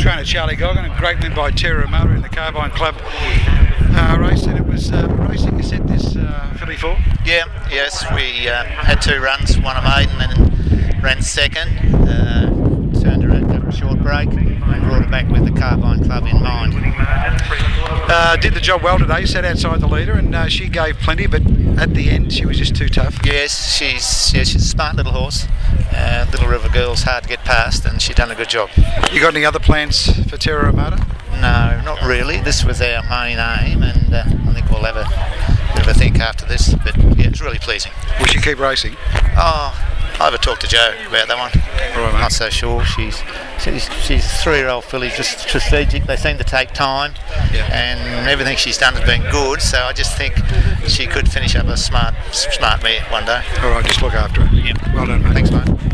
trainer Charlie Goggin, a great win by Terra Ramona in the Carbine Club race, and it was racing you set this filly for? Yes, we had 2 runs, one a maiden and ran second, turned her at a short break and brought her back with the Carbine Club in mind. Did the job well today, sat outside the leader, and she gave plenty, but at the end she was just too tough. Yes, she's a smart little horse. Little River Girl's hard to get past, and she's done a good job. You got any other plans for Terra Ramona? No, not really. This was our main aim, and I think we'll have a bit of a think after this, but yeah, it's really pleasing. Will she keep racing? Oh, I haven't talked to Jo about that one. Right, not so sure. She's a 3-year-old filly, just strategic. They seem to take time, and everything she's done has been good, so I just think she could finish up a smart mare one day. All right, just look after her. Yeah. Well done, mate. Thanks, mate.